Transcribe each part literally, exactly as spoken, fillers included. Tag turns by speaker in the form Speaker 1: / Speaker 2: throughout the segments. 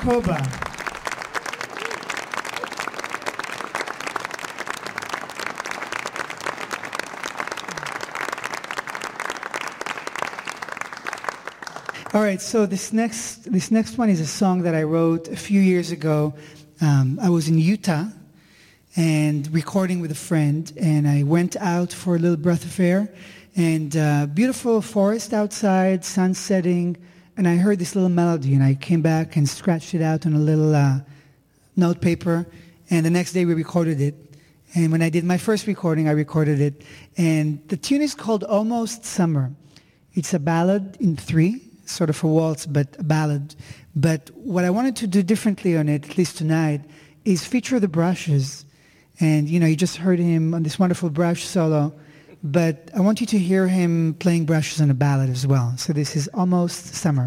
Speaker 1: Koba. All right, so this next this next one is a song that I wrote a few years ago. Um, I was in Utah and recording with a friend, and I went out for a little breath of air, and uh, beautiful forest outside, sun setting, and I heard this little melody, and I came back and scratched it out on a little uh, note paper, and the next day we recorded it. And when I did my first recording, I recorded it, and the tune is called Almost Summer. It's a ballad in three, sort of a waltz, but a ballad. But what I wanted to do differently on it, at least tonight, is feature the brushes. And, you know, you just heard him on this wonderful brush solo, but I want you to hear him playing brushes on a ballad as well. So this is Almost Summer.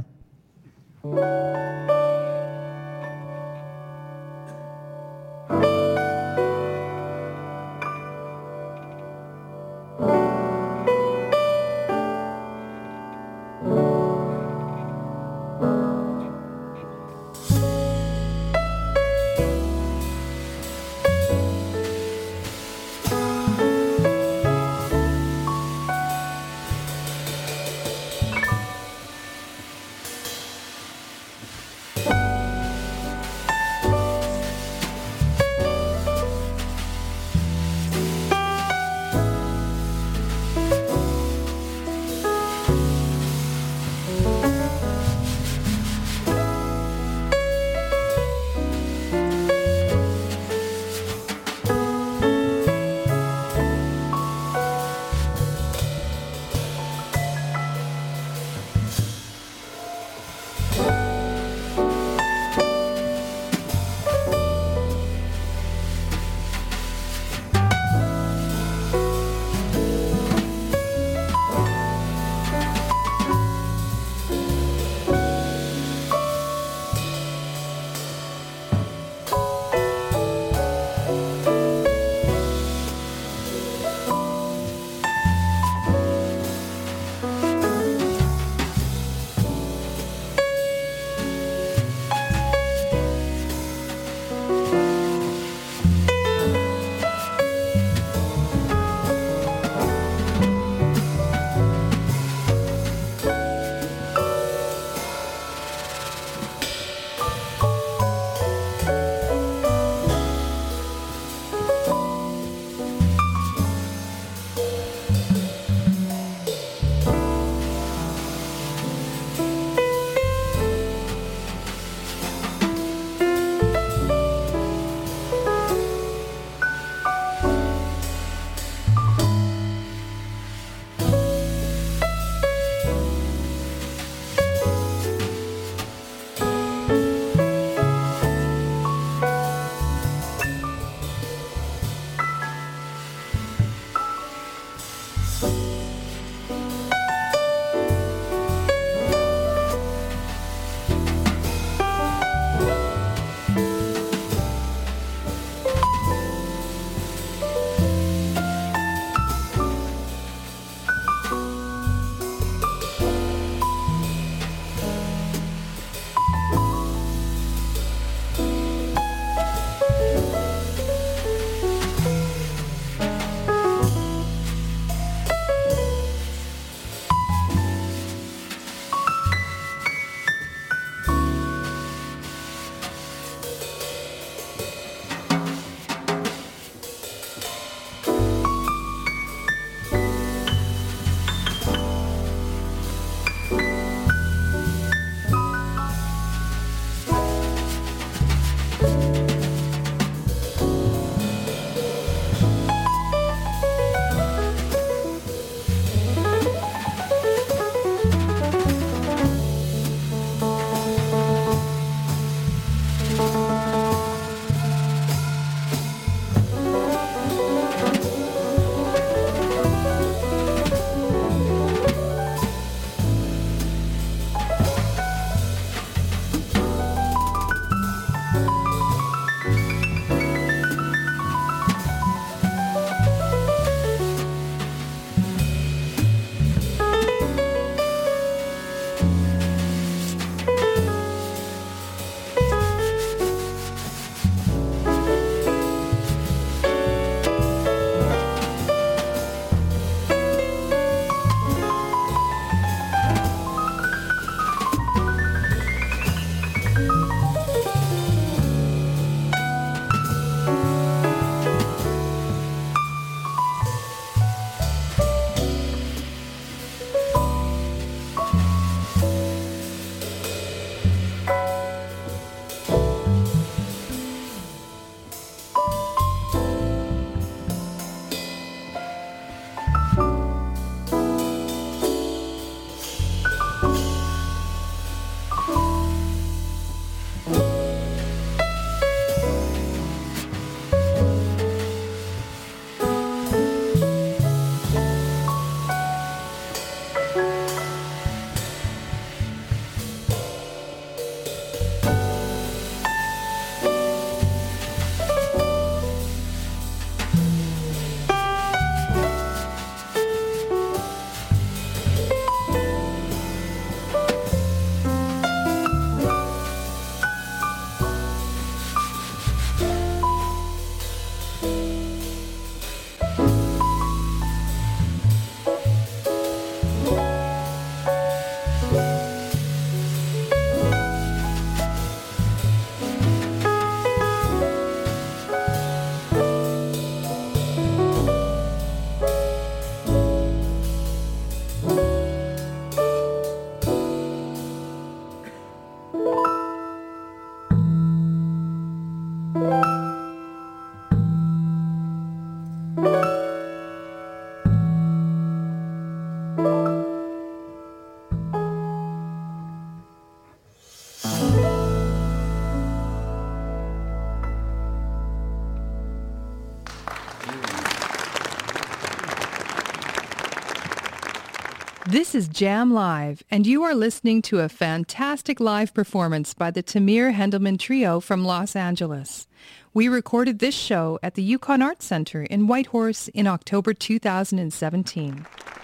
Speaker 2: This is Jam Live, and you are listening to a fantastic live performance by the Tamir Hendelman Trio from Los Angeles. We recorded this show at the Yukon Arts Center in Whitehorse in October two thousand seventeen.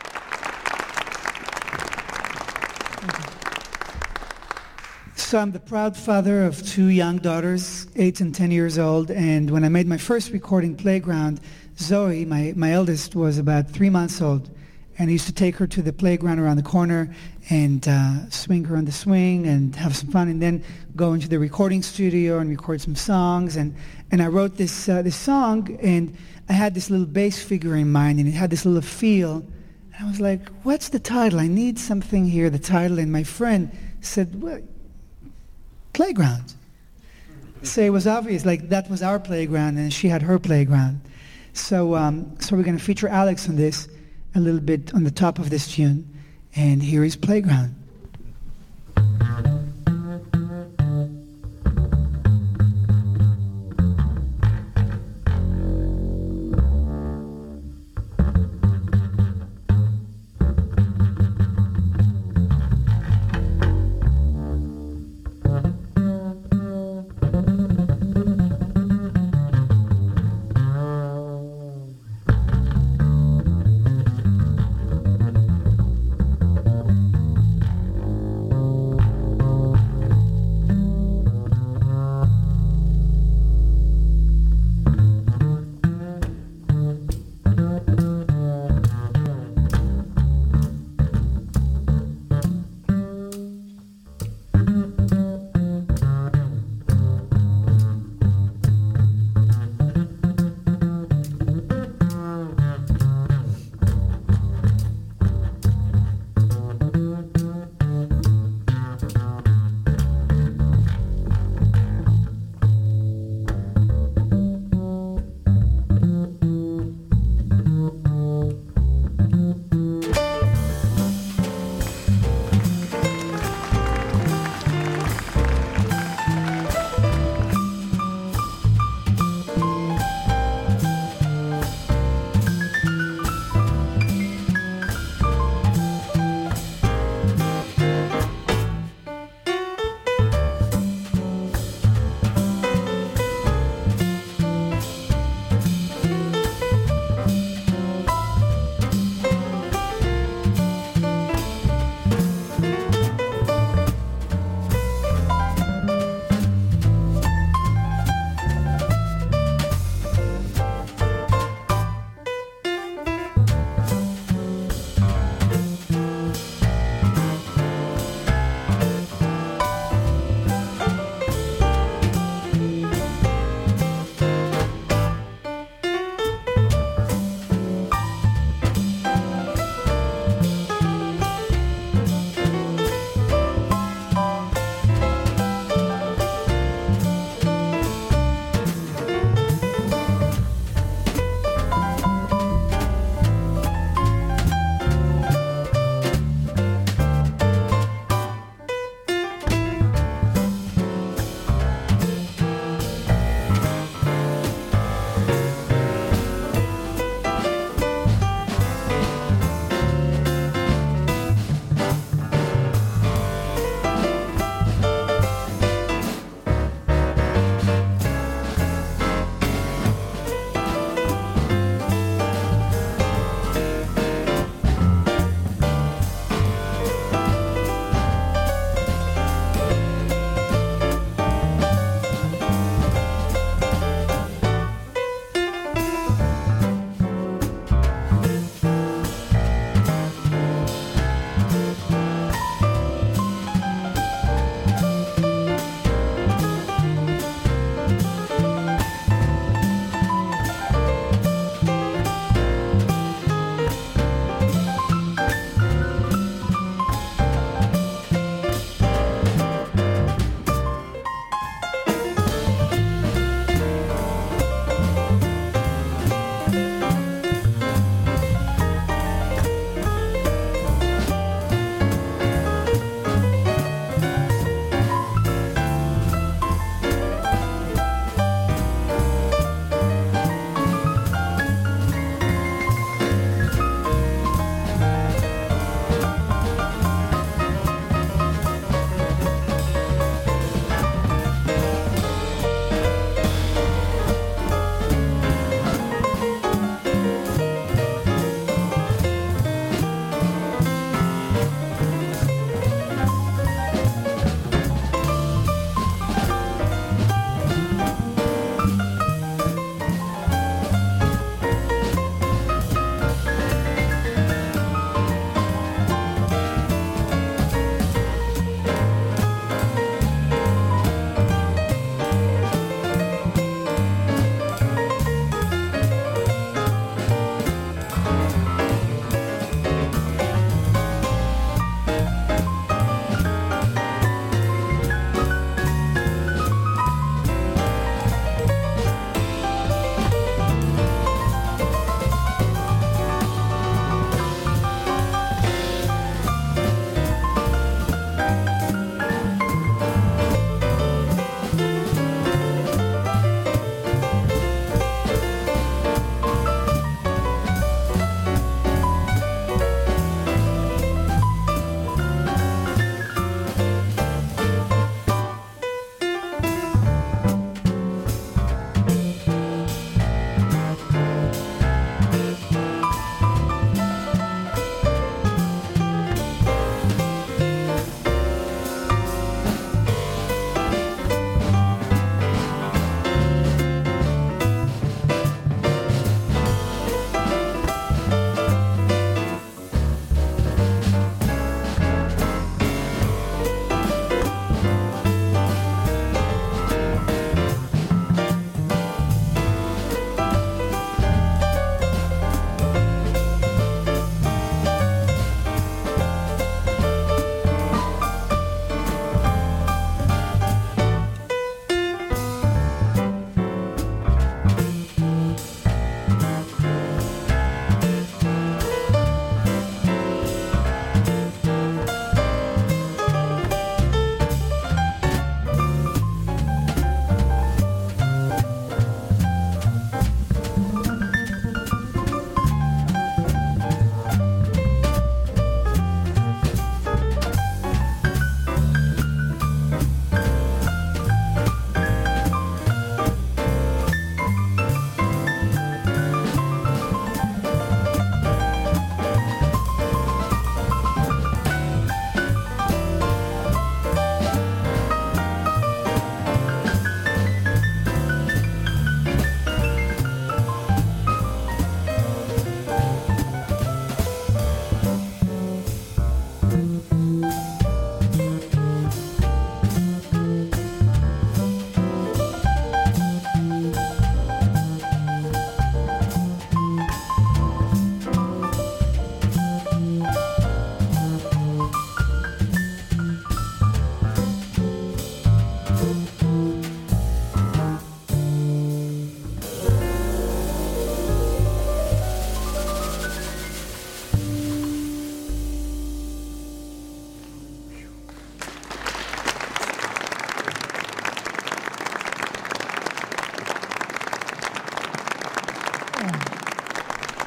Speaker 1: So I'm the proud father of two young daughters, eight and ten years old, and when I made my first recording, Playground, Zoe, my, my eldest, was about three months old. And I used to take her to the playground around the corner and uh, swing her on the swing and have some fun, and then go into the recording studio and record some songs. And, and I wrote this uh, this song, and I had this little bass figure in mind, and it had this little feel. And I was like, what's the title? I need something here, the title. And my friend said, well, Playground. So it was obvious, like that was our playground, and she had her playground. So, um, so we're going to feature Alex on this, a little bit on the top of this tune, and here is Playground.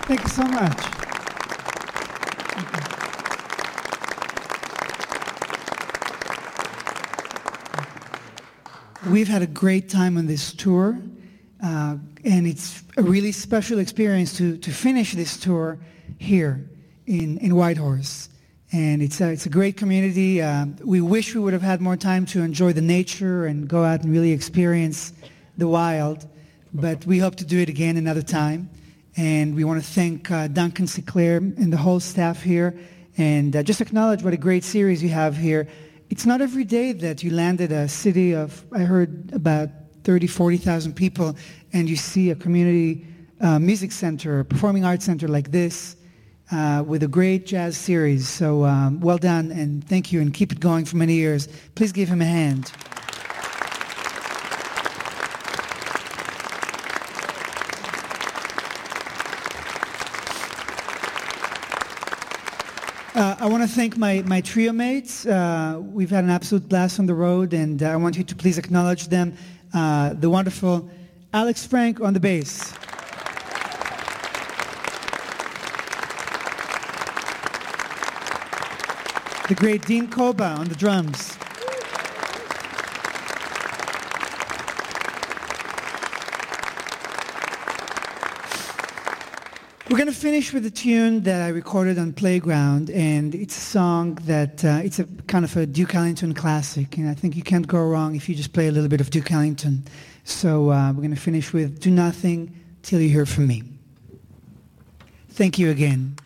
Speaker 1: Thank you so much. We've had a great time on this tour, uh, and it's a really special experience to, to finish this tour here in, in Whitehorse. And it's a, it's a great community. Uh, we wish we would have had more time to enjoy the nature and go out and really experience the wild, but we hope to do it again another time. And we want to thank uh, Duncan Sinclair and the whole staff here, and uh, just acknowledge what a great series you have here. It's not every day that you land at a city of, I heard, about thirty, forty thousand people, and you see a community uh, music center, a performing arts center like this, uh, with a great jazz series. So um, well done, and thank you, and keep it going for many years. Please give him a hand. Uh, I want to thank my, my trio mates. Uh, we've had an absolute blast on the road, and uh, I want you to please acknowledge them. Uh, the wonderful Alex Frank on the bass. The great Dean Koba on the drums. We're going to finish with a tune that I recorded on Playground, and it's a song that, uh, it's a kind of a Duke Ellington classic, and I think you can't go wrong if you just play a little bit of Duke Ellington. So uh, we're going to finish with Do Nothing Till You Hear From Me. Thank you again.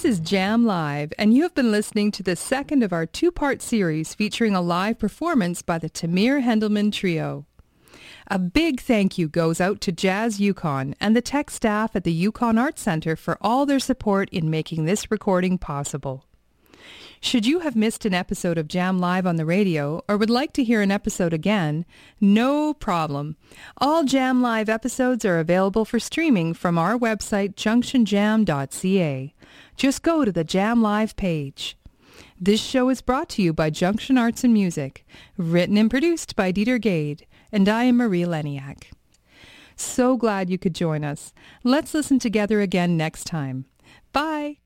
Speaker 2: This is Jam Live, and you have been listening to the second of our two-part series featuring a live performance by the Tamir Hendelman Trio. A big thank you goes out to Jazz Yukon and the tech staff at the Yukon Arts Center for all their support in making this recording possible. Should you have missed an episode of Jam Live on the radio or would like to hear an episode again, no problem. All Jam Live episodes are available for streaming from our website junction jam dot c a. Just go to the Jam Live page. This show is brought to you by Junction Arts and Music, written and produced by Dieter Gade, and I am Marie Leniak. So glad you could join us. Let's listen together again next time. Bye.